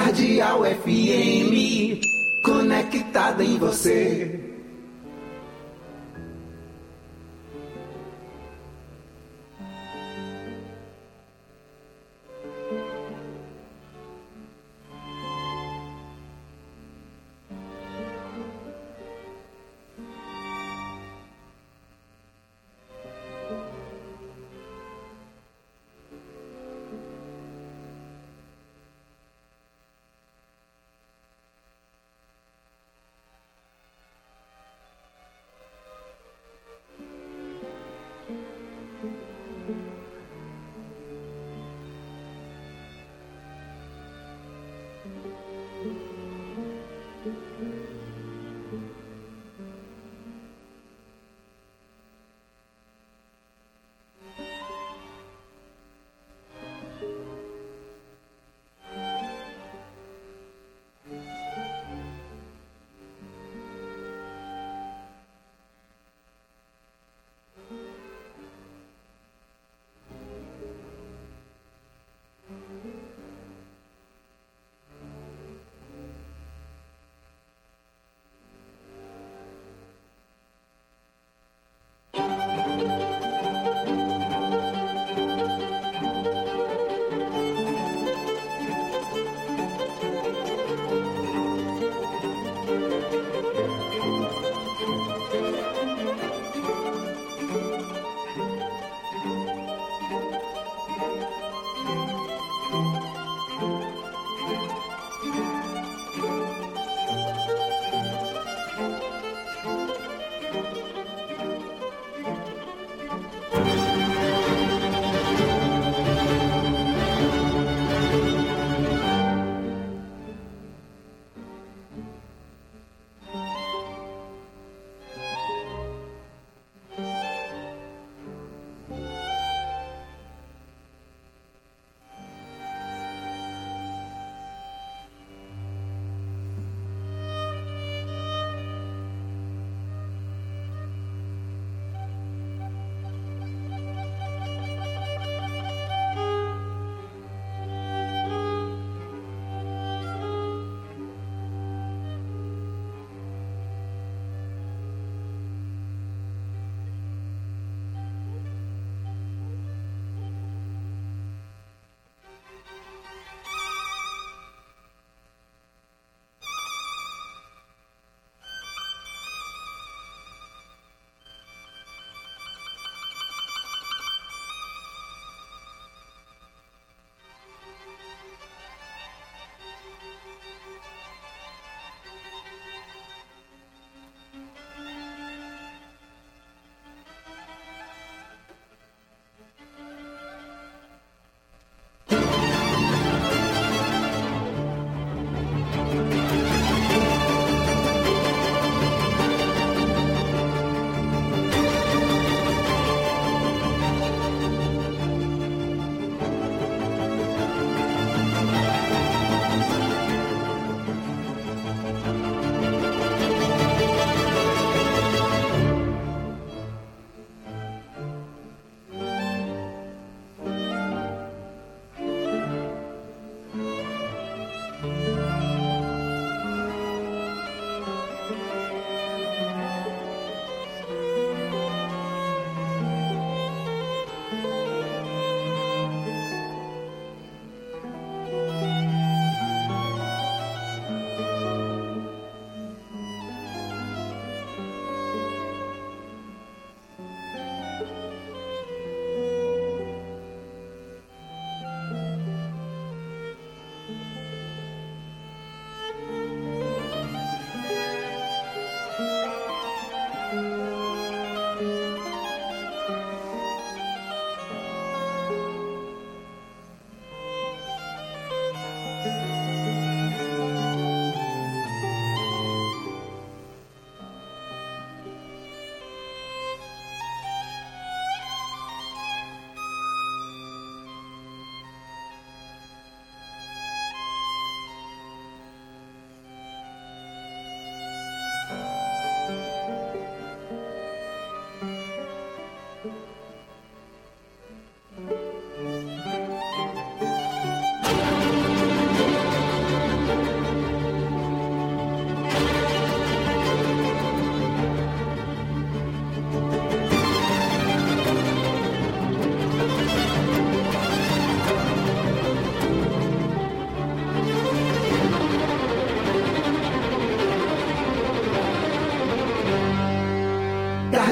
Cardeal FM, conectada em você.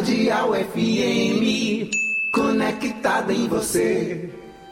Cardeal FM, conectada em você.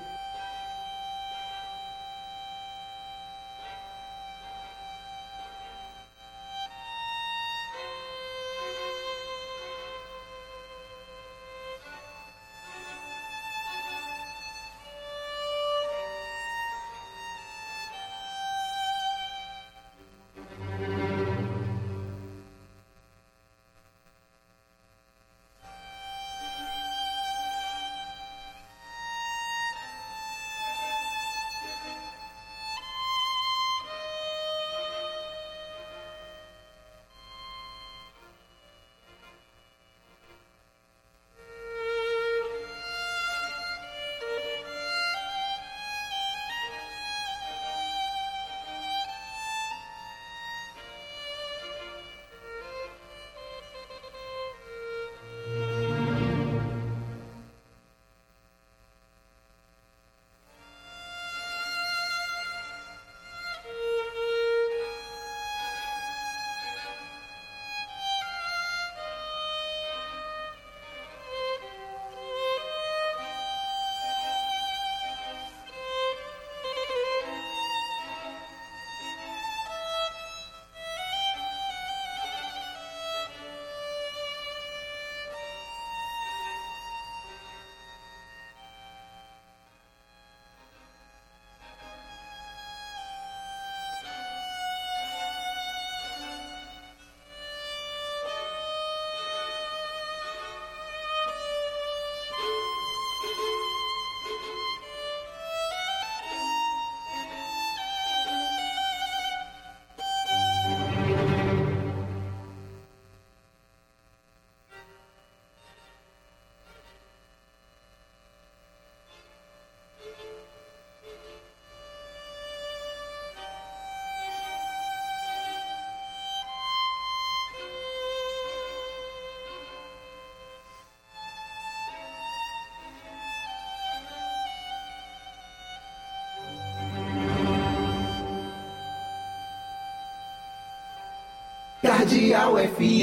Cardeal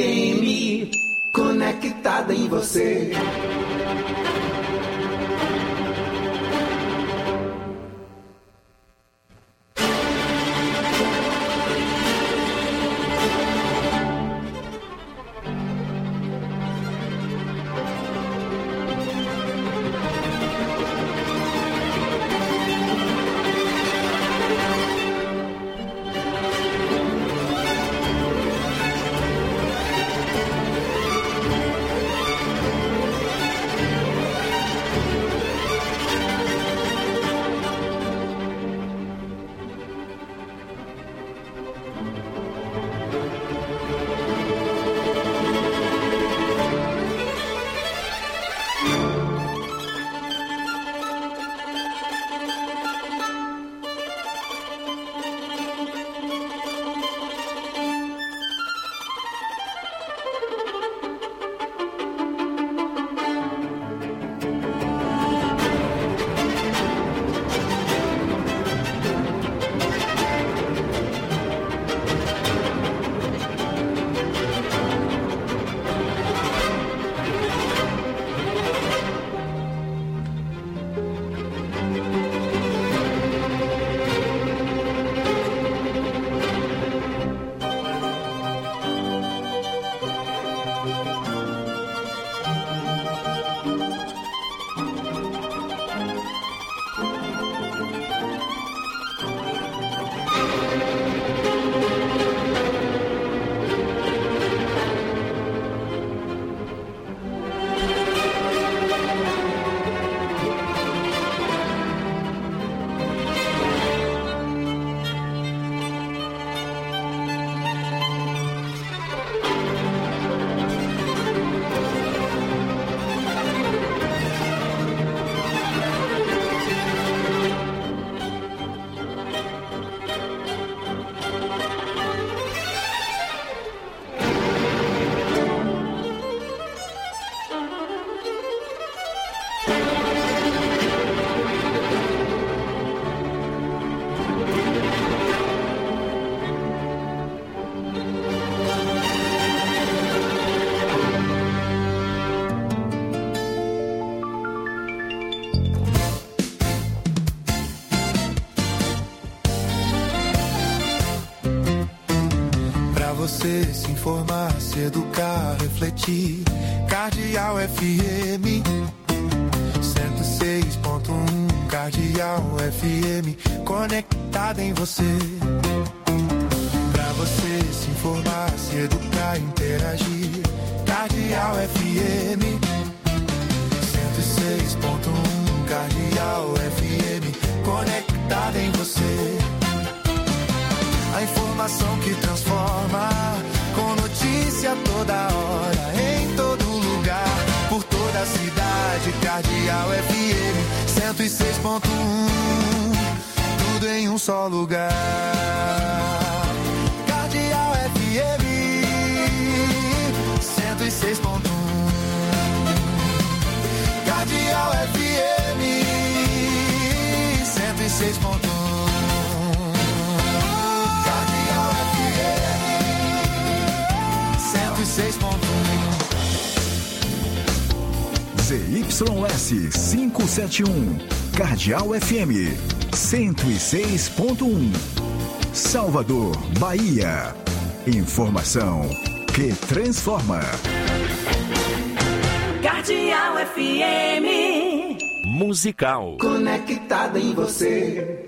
FM, conectada em você. você se informar, se educar, refletir. Cardeal FM 106.1. Cardeal FM, conectado em você. Pra você se informar, se educar, interagir. Cardeal FM 106.1. Cardeal FM, conectado em você. A informação que transforma, com notícia toda hora, em todo lugar, por toda a cidade. Cardeal FM 106.1, tudo em um só lugar. Cardeal FM 106.1. Cardeal FM 106.1. ZYS 571, Cardeal FM 106.1, Salvador, Bahia. Informação que transforma. Cardeal FM musical. Conectada em você.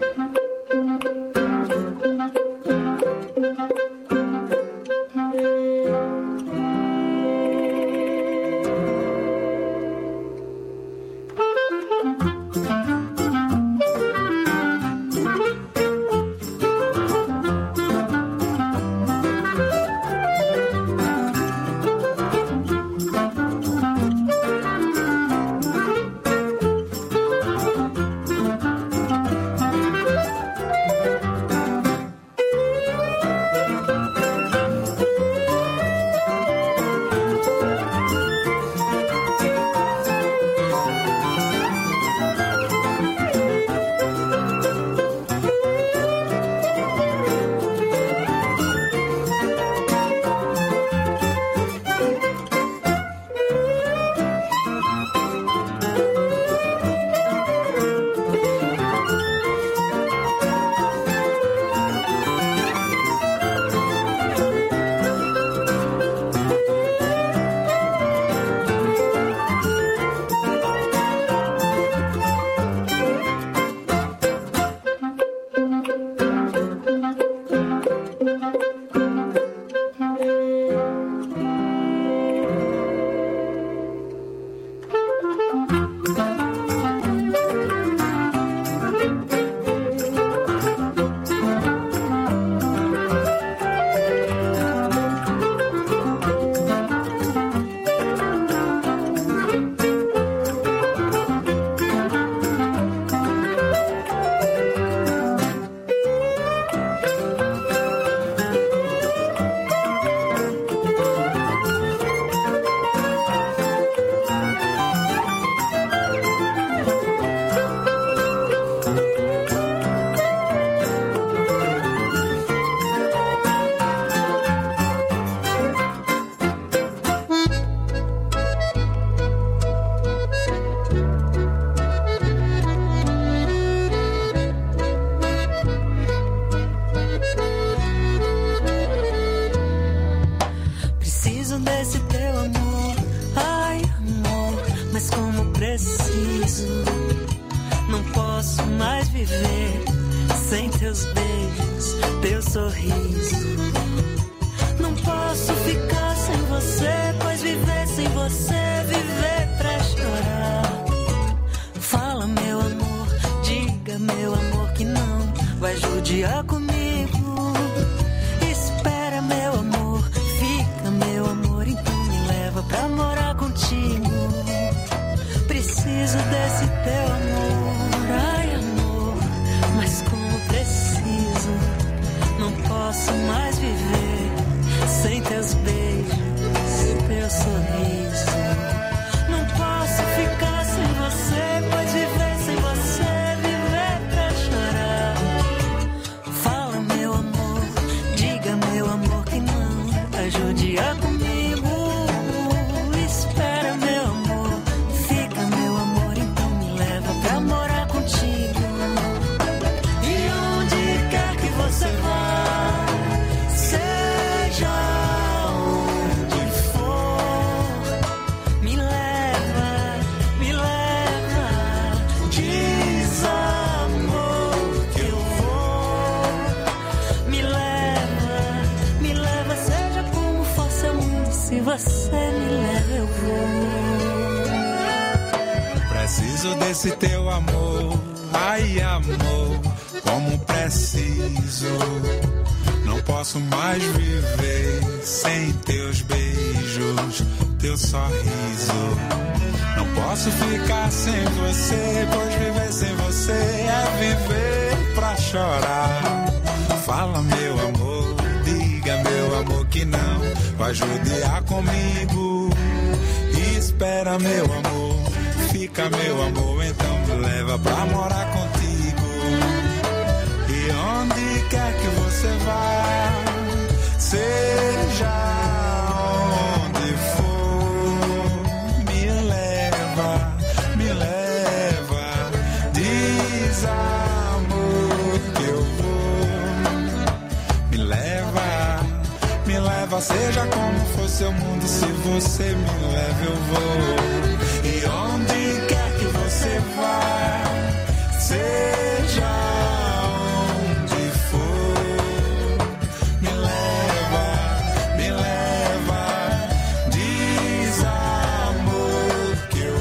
Onde quer que você vá, seja você me leva, eu vou. Preciso desse teu amor, ai amor, como preciso. Não posso mais viver sem teus beijos, teu sorriso. Não posso ficar sem você, pois viver sem você é viver pra chorar. Fala, meu amor, diga, meu amor, que não vai judiar comigo. Espera, meu amor, fica, meu amor, então me leva pra morar contigo. E onde quer que você vá, seja onde for, me leva, diz amor que eu vou. Me leva, seja como for seu mundo, se você me leva eu vou. E onde quer que você vá, seja onde for, me leva, diz amor que eu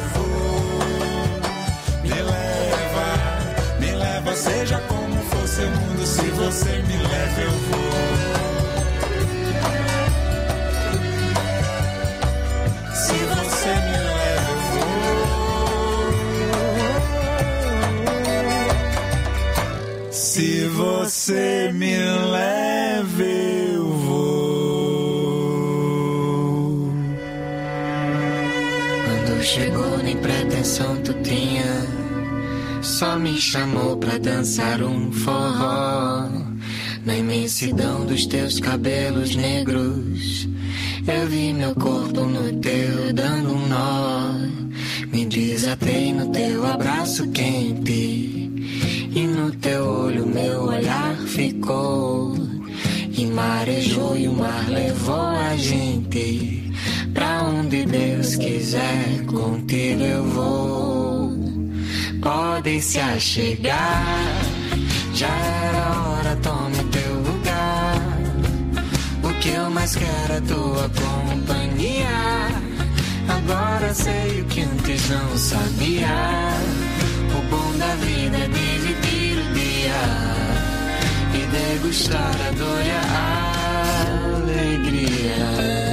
vou. Me leva, seja como for seu mundo, se você me leva eu vou. Se você me leva eu vou. Se você me leva eu vou. Quando chegou nem pretensão tu tinha, só me chamou pra dançar um forró. Na imensidão dos teus cabelos negros, eu vi meu corpo no teu dando um nó. Me desatei no teu abraço quente, e no teu olho meu olhar ficou. E marejou e o mar levou a gente pra onde Deus quiser, contigo eu vou. Pode se achegar, já era hora, tome teu lugar. O que eu mais quero é tua companhia. Agora sei o que antes não sabia. O bom da vida é dividir o dia e degustar a dor e a alegria.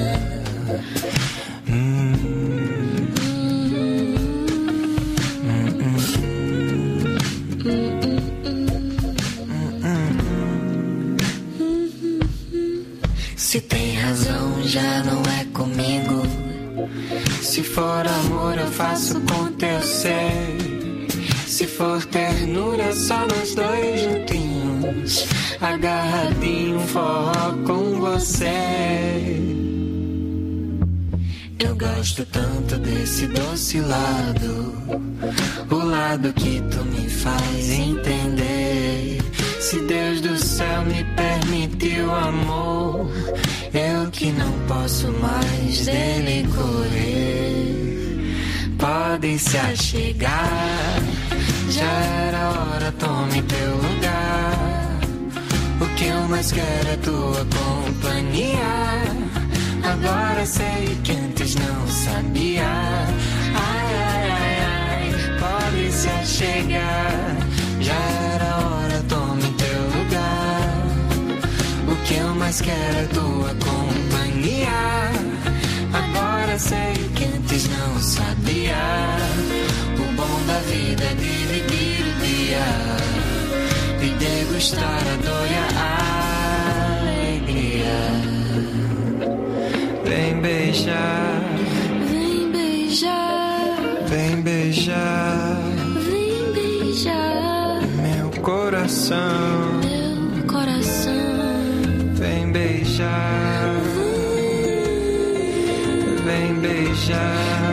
Se tem razão, já não é comigo. Se for amor, eu faço com teu ser. Se for ternura, só nós dois juntinhos, agarradinho, forró com você. Eu gosto tanto desse doce lado, o lado que tu me faz entender. Se Deus do céu me permitiu amor, eu que não posso mais dele correr. Pode se achegar, já era hora, tome teu lugar. O que eu mais quero é tua companhia. Agora sei que antes não sabia. Ai, ai, ai, ai, pode se achegar, já era hora, tome teu lugar. O que eu mais quero é tua companhia. Agora sei que antes não sabia. O bom da vida é dividir o dia e degustar a dor e a alegria. Vem beijar, Vem beijar, vem beijar vem beijar meu coração. meu coração. Vem beijar, vem beijar,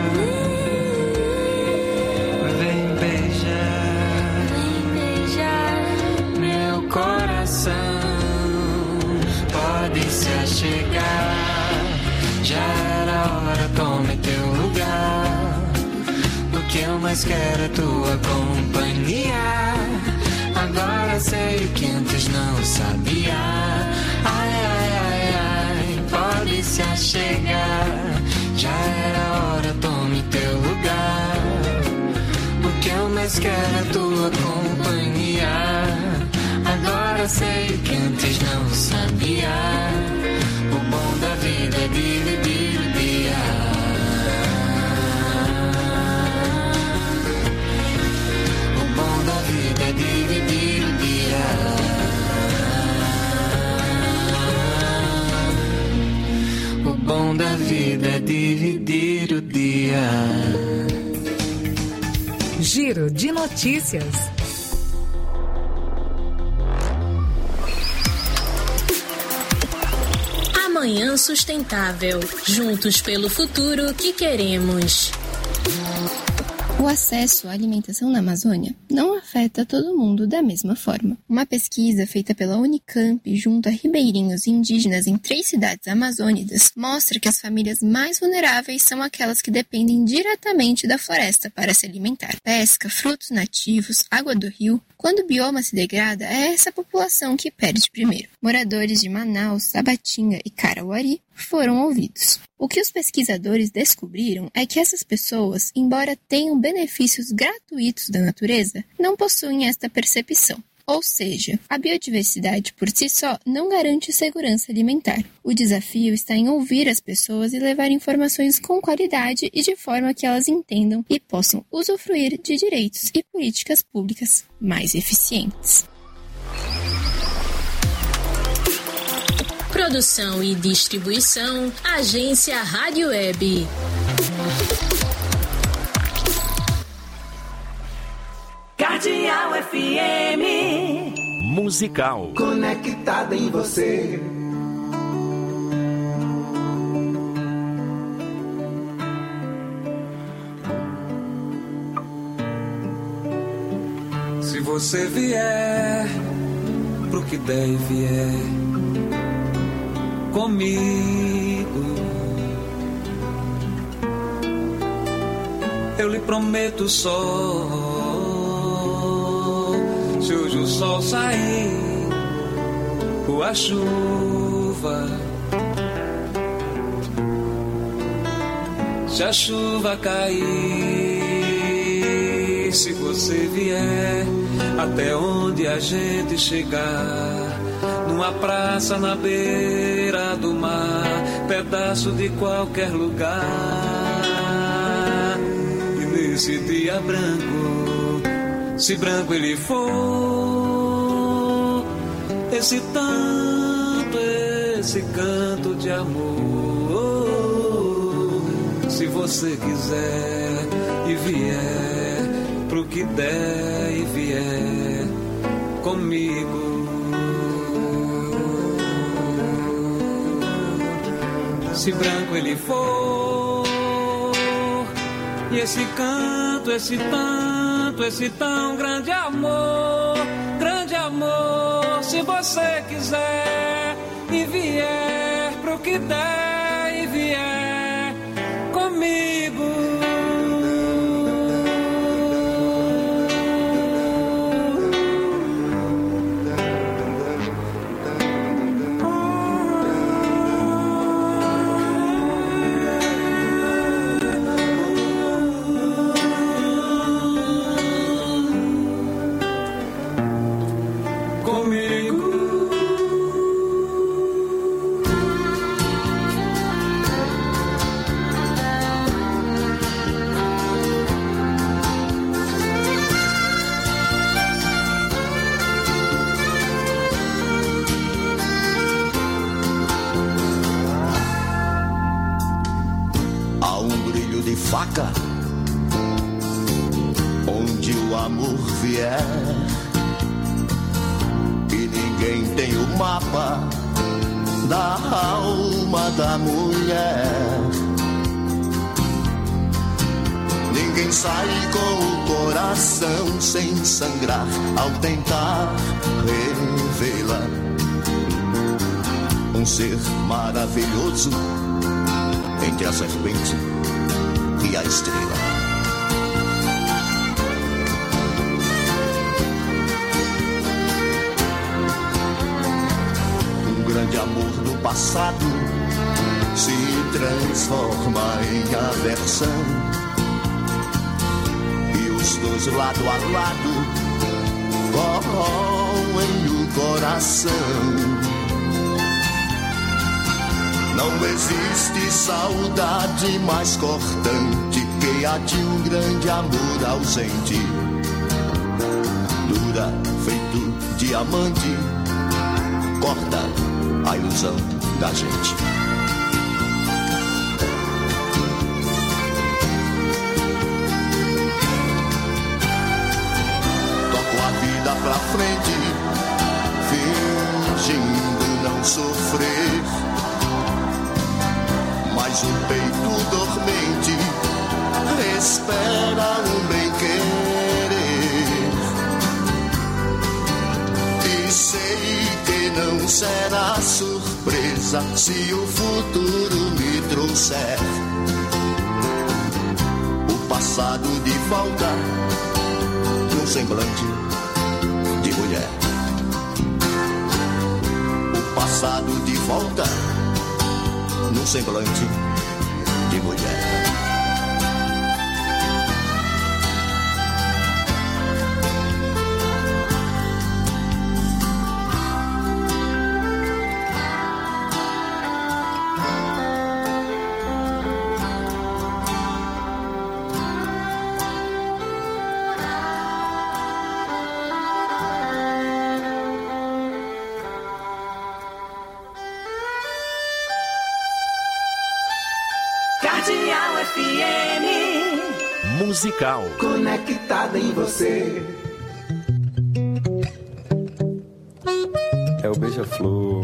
vem beijar, Vem beijar Meu coração pode se achegar, já era hora, tome teu lugar. O que eu mais quero é tua companhia. Agora sei o que antes não sabia. Ai, ai, ai, ai, pode se achegar, antes quero a tua companhia. Agora sei o que antes não sabia. O bom da vida é dividir o dia. O bom da vida é dividir o dia. O bom da vida é dividir o dia. Giro de notícias. Amanhã Sustentável. Juntos pelo futuro que queremos. O acesso à alimentação na Amazônia não afeta todo mundo da mesma forma. Uma pesquisa feita pela Unicamp junto a ribeirinhos indígenas em 3 cidades amazônicas mostra que as famílias mais vulneráveis são aquelas que dependem diretamente da floresta para se alimentar. Pesca, frutos nativos, água do rio. Quando o bioma se degrada, é essa população que perde primeiro. Moradores de Manaus, Tabatinga e Carauari foram ouvidos. O que os pesquisadores descobriram é que essas pessoas, embora tenham benefícios gratuitos da natureza, não possuem esta percepção. Ou seja, a biodiversidade por si só não garante segurança alimentar. O desafio está em ouvir as pessoas e levar informações com qualidade e de forma que elas entendam e possam usufruir de direitos e políticas públicas mais eficientes. Produção e distribuição, Agência Rádio Web. Cardeal FM. Musical. Conectada em você. Se você vier pro que der e vier comigo, eu lhe prometo só. Se hoje o sol sair ou a chuva, se a chuva cair, se você vier até onde a gente chegar, numa praça na beira do mar, pedaço de qualquer lugar, e nesse dia branco, se branco ele for, esse tanto, esse canto de amor, se você quiser e vier pro que der e vier comigo, se branco ele for, e esse canto, esse tanto, esse tão grande amor, se você quiser e vier pro que der e vier comigo. Faca, onde o amor vier, e ninguém tem o mapa da alma da mulher. Ninguém sai com o coração sem sangrar ao tentar revelar um ser maravilhoso entre a serpente e a estrela. Um grande amor do passado se transforma em aversão, e o os dois lado a lado corroem o coração. Não existe saudade mais cortante que a de um grande amor ausente. Dura feito diamante, corta a ilusão da gente. Pra frente, fingindo não sofrer, mas o peito dormente espera um bem-querer. E sei que não será surpresa se o futuro me trouxer o passado de volta num semblante de mulher. O passado de volta num semblante de mulher. Cardeal FM. Musical. Conectada em você. É o Beija-Flor.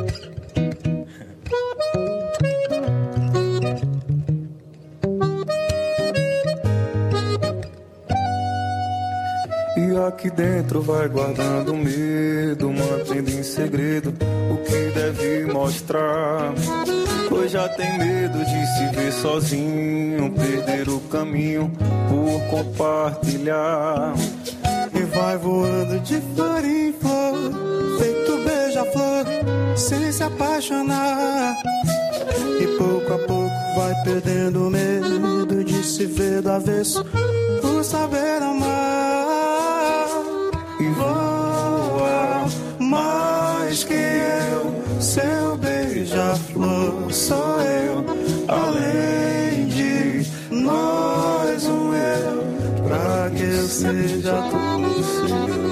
E aqui dentro vai guardando medo, mantendo em segredo o que deve mostrar. Pois já tem medo de se ver sozinho, perder o caminho por compartilhar. E vai voando de flor em flor, feito beija-flor, sem se apaixonar. E pouco a pouco vai perdendo o medo de se ver do avesso, por saber amar. E voa mais que eu, seu beija-flor sou eu, além de nós um eu, pra que eu seja tudo seu.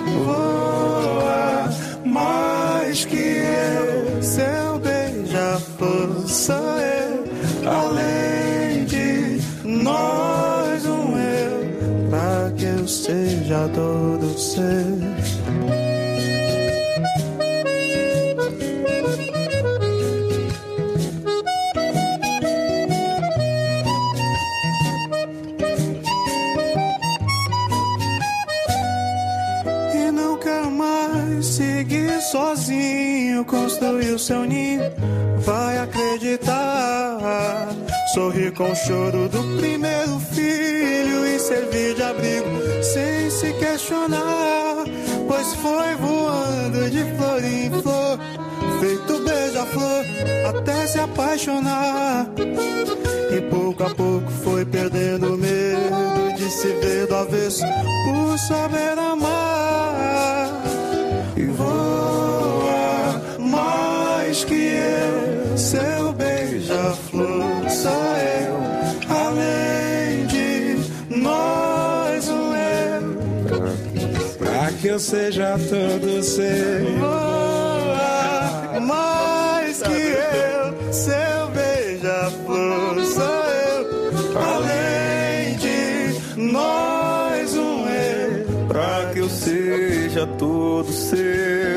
Voa mais que eu, seu beija-flor sou eu, além de nós um eu, pra que eu seja todo seu. Sozinho construiu seu ninho, vai acreditar. Sorrir com o choro do primeiro filho e servir de abrigo sem se questionar. Pois foi voando de flor em flor, feito beija-flor, até se apaixonar. E pouco a pouco foi perdendo o medo de se ver do avesso, por saber amar. E voa mais que eu, seu beija-flor sou eu, além de nós um eu, pra que eu seja todo seu. Voa mais que eu, seu beija-flor sou eu, além de nós um eu, pra que eu seja todo seu.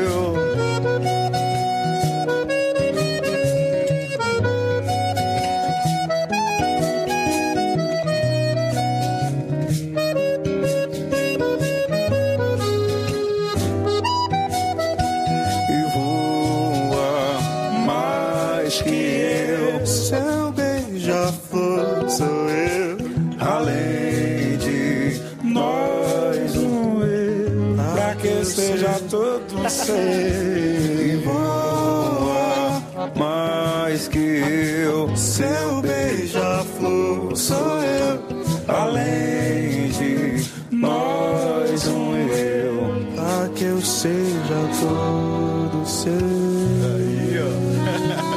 E voa mais que eu, seu beija-flor sou eu, Além de nós um eu, pra que eu seja todo seu. E voa mais que eu, seu beija-flor sou eu, Além de seja todo seu. Aí, ó.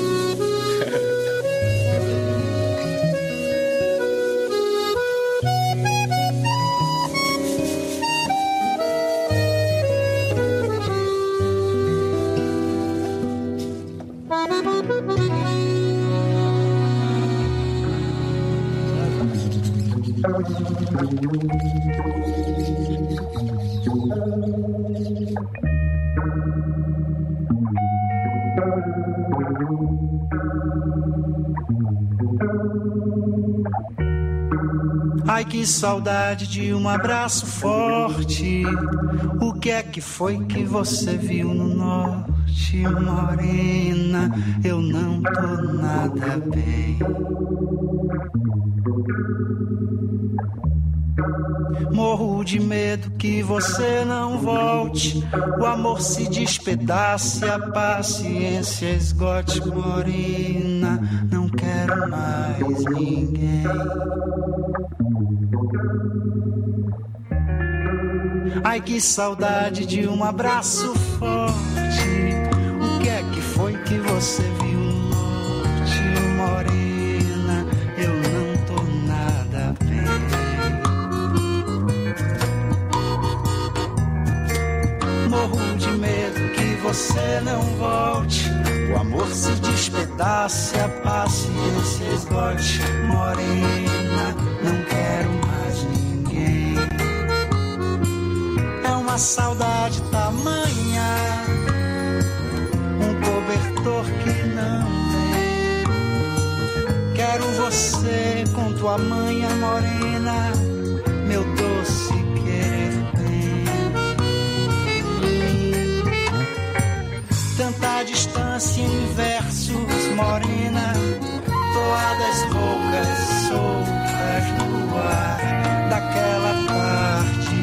Ai, que saudade de um abraço forte. O que é que foi que você viu no norte, morena? Eu não tô nada bem. Morro de medo que você não volte, o amor se despedace, a paciência esgote, morena. Não quero mais ninguém. Ai, que saudade de um abraço forte. O que é que foi que você viu no norte, morena? Eu não tô nada bem. Morro de medo que você não volte, o amor se despedace, a paciência esgote, morena. Não quero mais ninguém. É uma saudade tamanha, um cobertor que não vem. Quero você com tua manha, morena, meu doce querer bem. Tanta distância em versos, morena, toadas roucas, soltas no ar daquela tarde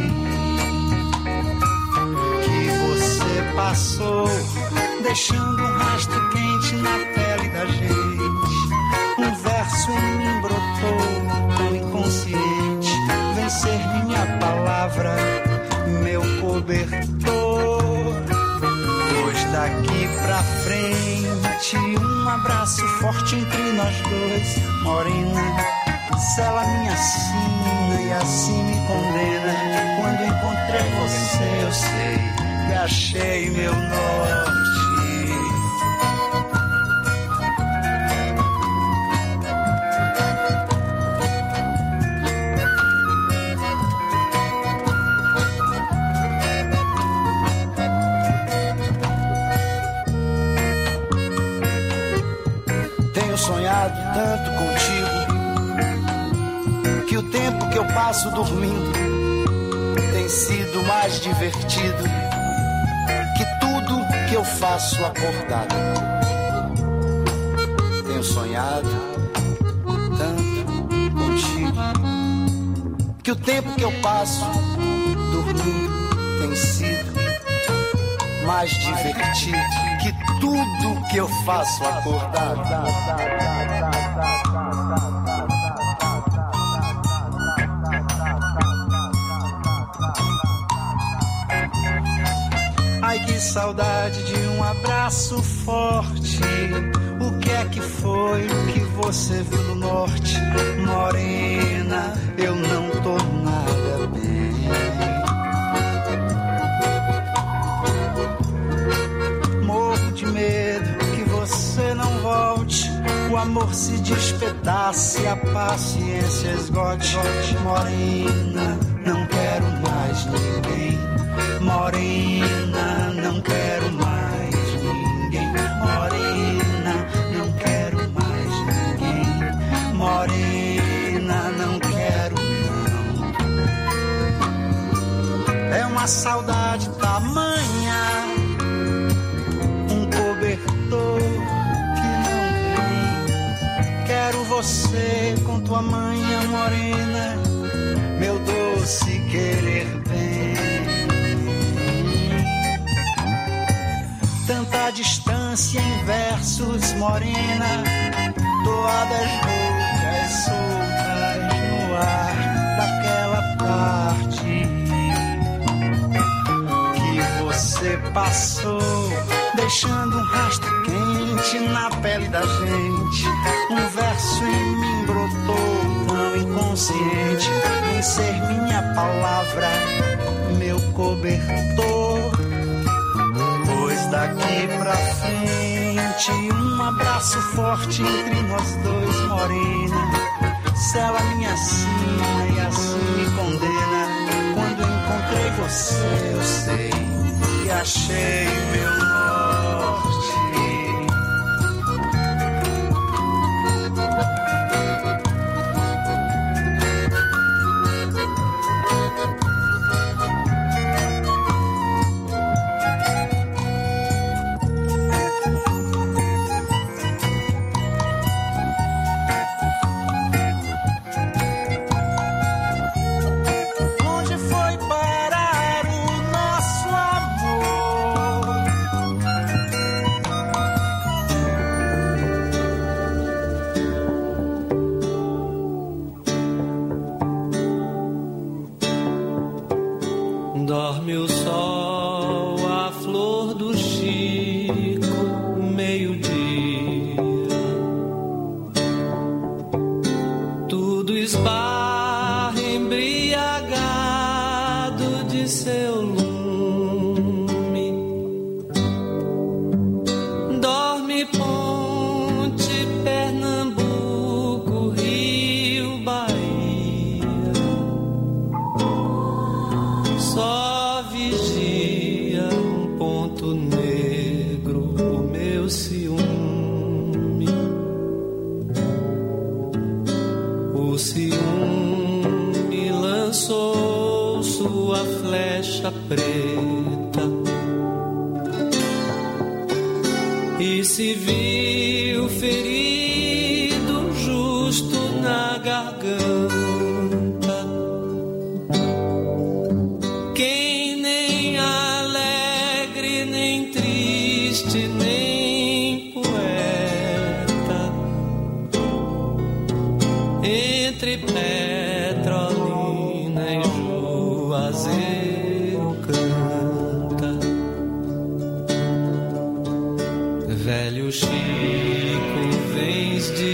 que você passou, deixando um rastro quente na pele da gente. Um verso me brotou tão inconsciente, vencer minha palavra, meu cobertor. Pois daqui pra frente, um abraço forte entre nós dois, morena, sela minha sina e assim me condena. Quando encontrei você, eu sei que achei meu norte. Tenho sonhado tanto contigo que o tempo que eu passo dormindo tem sido mais divertido que tudo que eu faço acordado. Tenho sonhado tanto contigo que o tempo que eu passo dormindo tem sido mais divertido que tudo que eu faço acordado. Ai, que saudade de um abraço forte. O que é que foi que você viu no norte, morena? Eu não tô nada bem. Morro de medo que você não volte, o amor se despedace, a paciência esgote, morena. Não quero mais ninguém, morena, não quero mais ninguém, morena, não quero mais ninguém, morena, não quero não. É uma saudade tamanha, um cobertor que não vem. Quero você com tua manha, morena, meu doce querer bem. Tanta distância em versos, morena, toadas roucas, soltas no ar daquela parte que você você passou, deixando um rastro quente na pele da gente. Um verso em mim brotou, tão inconsciente, em ser minha palavra, meu cobertor. Pois daqui pra frente, um abraço forte entre nós dois, morena. Céu a minha sina e assim me condena. Quando encontrei você, eu sei que achei meu norte. Dorme o sol, a flor do Chico, meio-dia. Tudo esbarra embriagado de seu lume. Dorme Ponte, Pernambuco, Rio, Bahia. Só vigia um ponto negro, o meu ciúme. O ciúme lançou sua flecha preta e se viu ferido justo na garganta. Nem poeta, entre Petrolina e Juazeiro canta. Velho Chico, vens de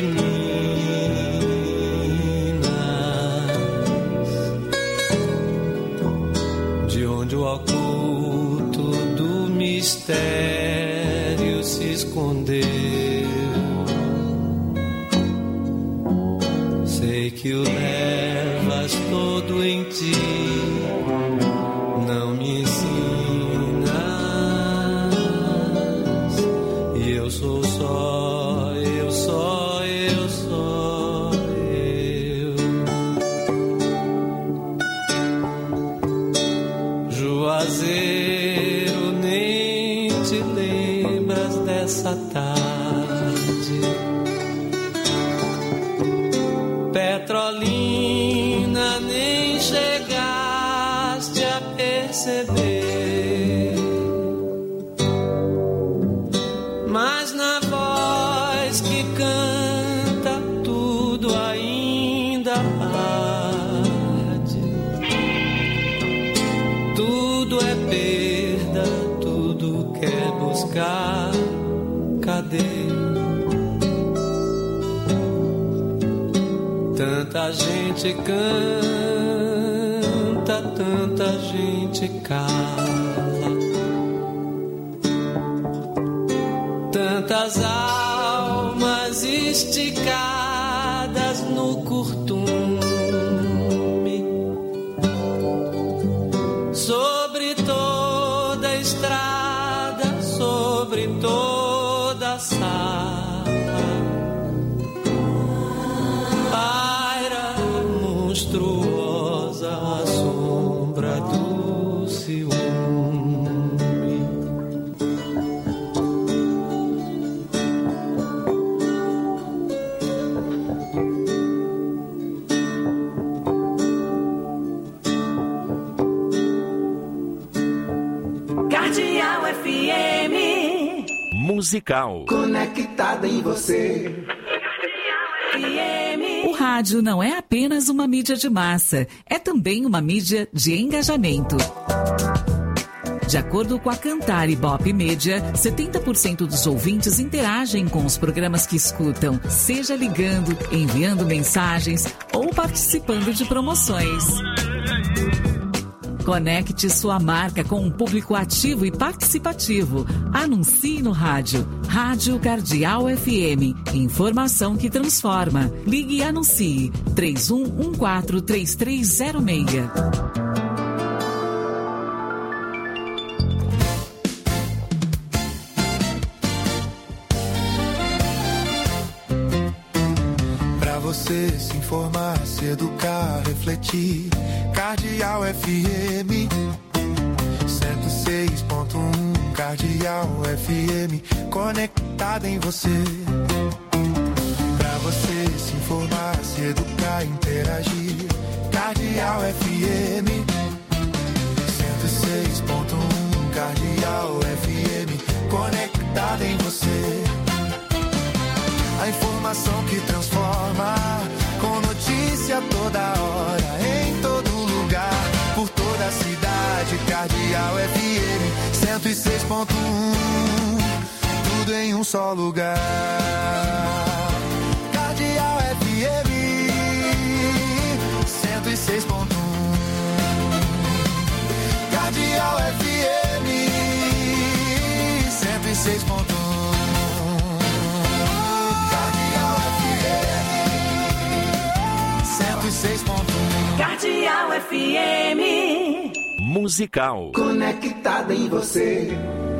Minas, de onde o oculto do mistério se escondeu. Sei que o levas todo em ti, não me ensinas, e eu sou só, eu só, eu só, eu. Juazeiro, nem te lembras dessa tarde. Petrolina, nem chegaste a perceber, mas na voz que canta tudo ainda arde. Tudo é perda, tudo quer buscar. Cadê? Tanta gente canta, tanta gente cala, tantas almas esticadas no curtume, sobre toda a estrada, sobre toda a sala. Monstruosa a sombra do ciúme. Cardeal FM Musical. Conectada em você. O rádio não é apenas uma mídia de massa, é também uma mídia de engajamento. De acordo com a Cantar Ibope Média, 70% dos ouvintes interagem com os programas que escutam, seja ligando, enviando mensagens ou participando de promoções. Conecte sua marca com um público ativo e participativo. Anuncie no rádio. Rádio Cardeal FM. Informação que transforma. Ligue e anuncie. 31143306. Você se informar, se educar, refletir. Cardeal FM 106.1. Cardeal FM conectada em você. Pra você se informar, se educar, interagir. Cardeal FM 106.1. Cardeal FM conectada em você. A informação que transforma, com notícia toda hora, em todo lugar, por toda a cidade. Cardeal FM 106.1, tudo em um só lugar. Cardeal FM 106.1. Cardeal FM 106.1. Cardeal FM Musical. Conectada em você.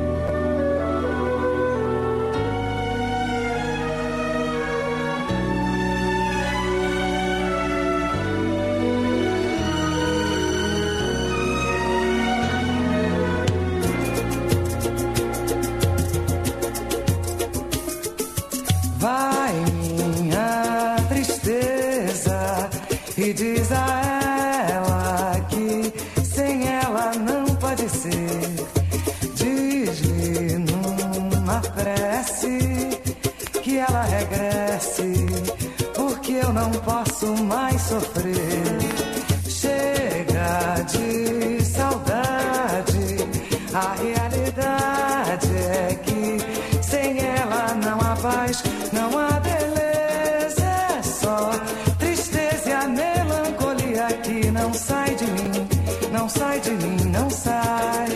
Vai minha tristeza e diz a ela que sem ela não pode ser. Diz-lhe numa prece que ela regresse, porque eu não posso mais sofrer. Chega de saudade, a realidade é que sem ela não há paz, não há beleza, é só tristeza e a melancolia que não sai de mim, não sai de mim, não sai.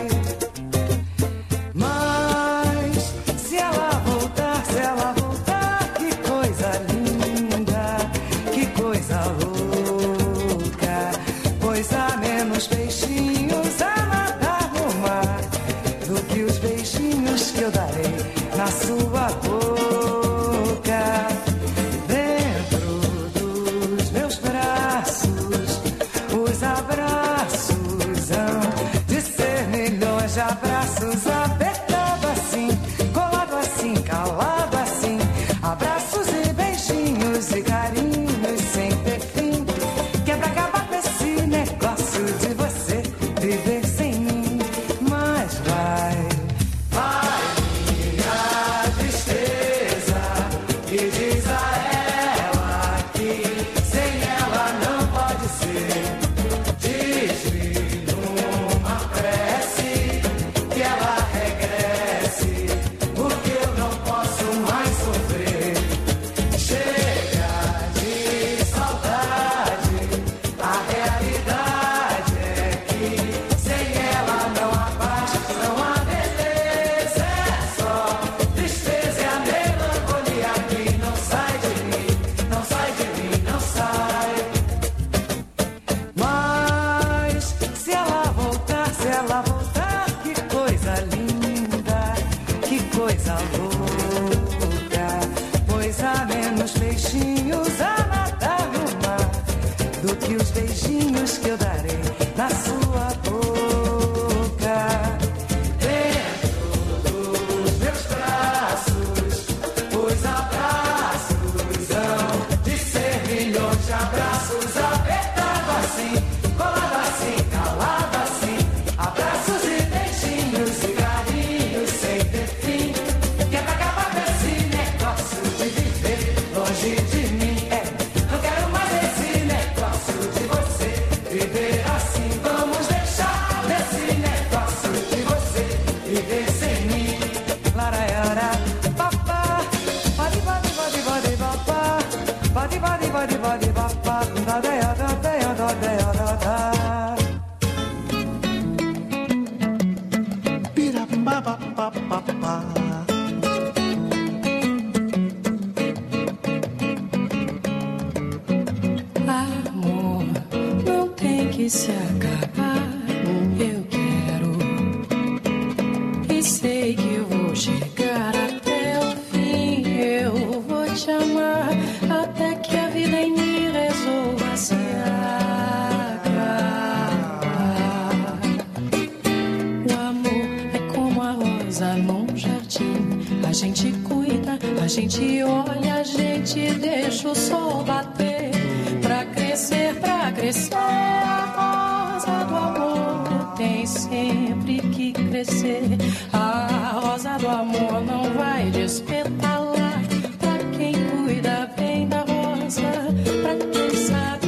Mas se ela voltar, que coisa linda, que coisa louca, pois há menos peixinhos a nadar no mar do que os beijinhos que eu darei na sua boca. Dentro dos meus braços, os abraços hão de ser milhões de abraços, apertado assim, colado assim, calado assim, abraços e beijinhos e carinhos sem ter fim, que é pra acabar com esse negócio de você viver sem mim. Mas vai minha tristeza e diz a ela que sem ela não pode ser. Diz-lhe numa prece que ela regresse, porque eu não posso mais sofrer. Chega de saudade, a realidade é que sem ela não há paz, não há beleza, é só tristeza e a melancolia que não sai. Amor, não tem que se acabar. Eu quero e sei que vou chegar até o fim. Eu vou te amar até que a vida em mim resolva se acabar. O amor é como a rosa num jardim. A gente cuida, a gente olha, a gente deixa o sol bater. Pra crescer, pra crescer. A rosa do amor tem sempre que crescer. A rosa do amor não vai despetalar. Pra quem cuida bem da rosa, pra quem sabe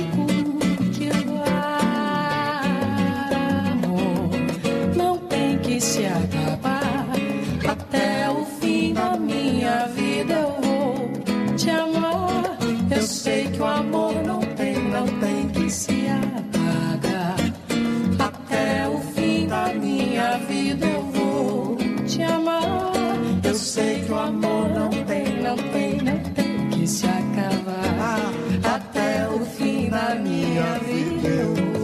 cultivar. Amor não tem que se acabar. Até o fim da minha vida eu vou te amar. Eu sei que o amor não tem que se apagar. Até o fim da minha vida eu vou te amar. Eu sei que o amor não tem que se acabar. Até o fim da minha vida eu vou.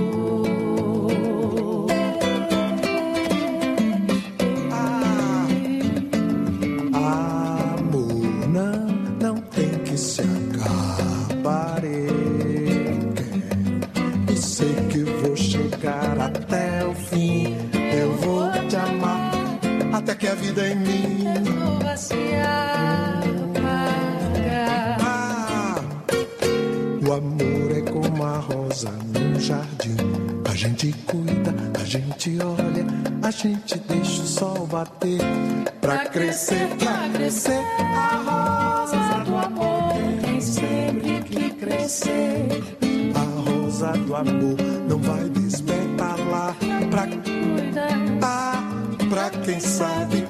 Amor não tem que se acabar. E sei que vou chegar até o fim. Eu vou te amar até que a vida em mim resolva se apagar. O amor é como a rosa num jardim. A gente cuida, a gente olha, a gente deixa o sol bater. Pra crescer, pra crescer. A rosa do amor tem sempre que crescer. A rosa do amor não vai despetalar. Pra cuidar, pra quem sabe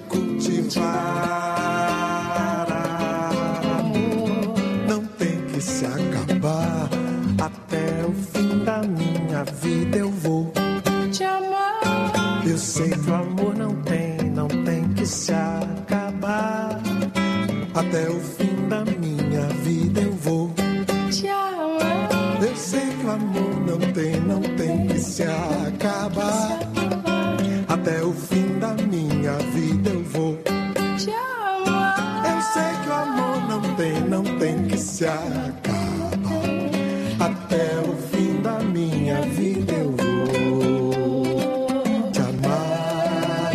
cultivar. Amor não tem que se acabar. Até o fim da minha vida eu vou te amar. Eu sei que o amor não tem que se acabar. Até o fim da minha vida eu vou te amar. Eu sei que o amor não tem que se acabar. Até o fim da minha vida eu vou te amar. Eu sei que o amor não tem que se acabar. Até o fim da minha vida eu vou te amar.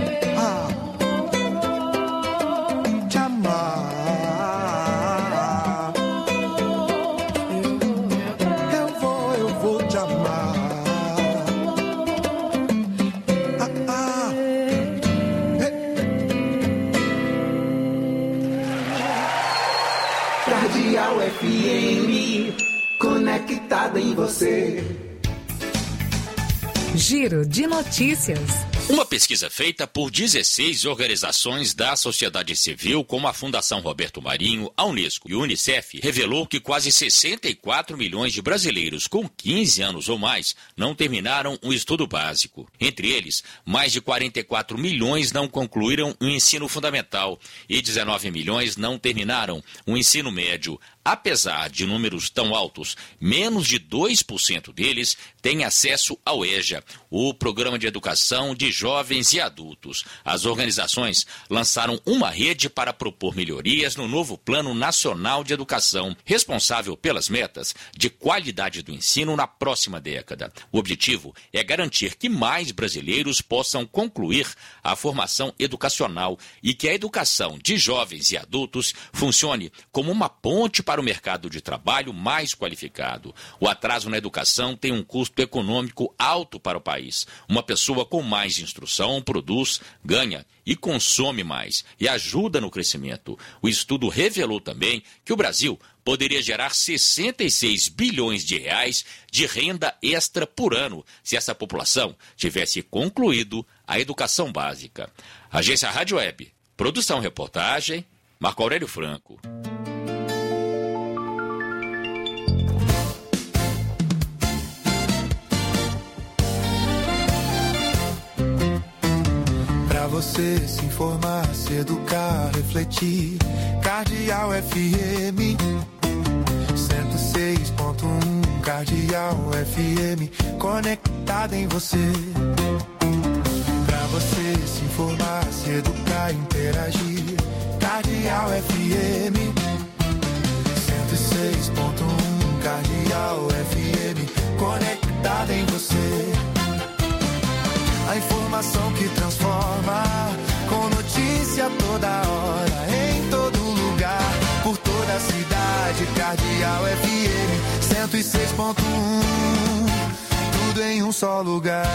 Te amar. Eu vou te amar. Cardeal FM, conectada em você. Giro de notícias. Uma pesquisa feita por 16 organizações da sociedade civil, como a Fundação Roberto Marinho, a Unesco e o Unicef, revelou que quase 64 milhões de brasileiros com 15 anos ou mais não terminaram o estudo básico. Entre eles, mais de 44 milhões não concluíram o ensino fundamental e 19 milhões não terminaram o ensino médio. Apesar de números tão altos, menos de 2% deles têm acesso ao EJA, o Programa de Educação de Jovens e Adultos. As organizações lançaram uma rede para propor melhorias no novo Plano Nacional de Educação, responsável pelas metas de qualidade do ensino na próxima década. O objetivo é garantir que mais brasileiros possam concluir a formação educacional e que a educação de jovens e adultos funcione como uma ponte para o mercado de trabalho mais qualificado. O atraso na educação tem um custo econômico alto para o país. Uma pessoa com mais instrução produz, ganha e consome mais e ajuda no crescimento. O estudo revelou também que o Brasil poderia gerar 66 bilhões de reais de renda extra por ano se essa população tivesse concluído a educação básica. Agência Rádio Web, produção e reportagem, Marco Aurélio Franco. você se informar, se educar, refletir. Cardeal FM 106.1. Cardeal FM, conectada em você. Pra você se informar, se educar, interagir. Cardeal FM 106.1. Cardeal FM, conectada em você. A informação que transforma, com notícia toda hora, em todo lugar, por toda a cidade. Cardeal FM 106.1, tudo em um só lugar.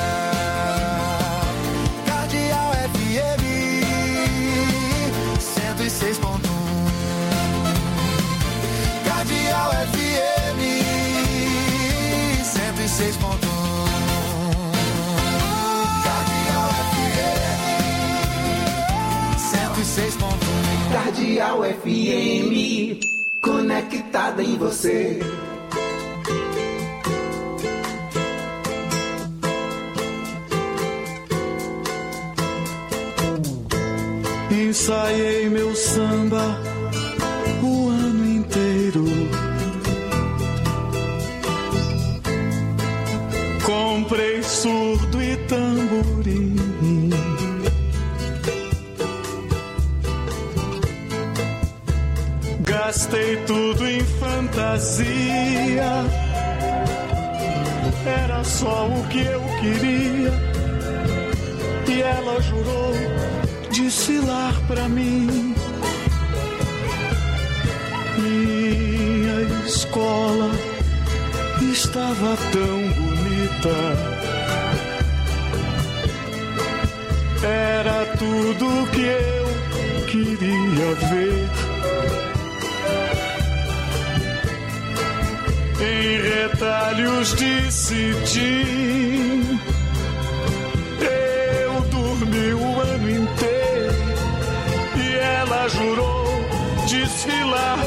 Cardeal FM 106.1. Cardeal FM 106.1. Cardeal FM, conectada em você. Ensaiei meu samba o ano inteiro. Comprei surdo e tamborim. Gastei tudo em fantasia. Era só o que eu queria. E ela jurou desfilar pra mim. Minha escola estava tão bonita. Era tudo que eu queria ver. Em retalhos de cetim, eu dormi o ano inteiro. E ela jurou desfilar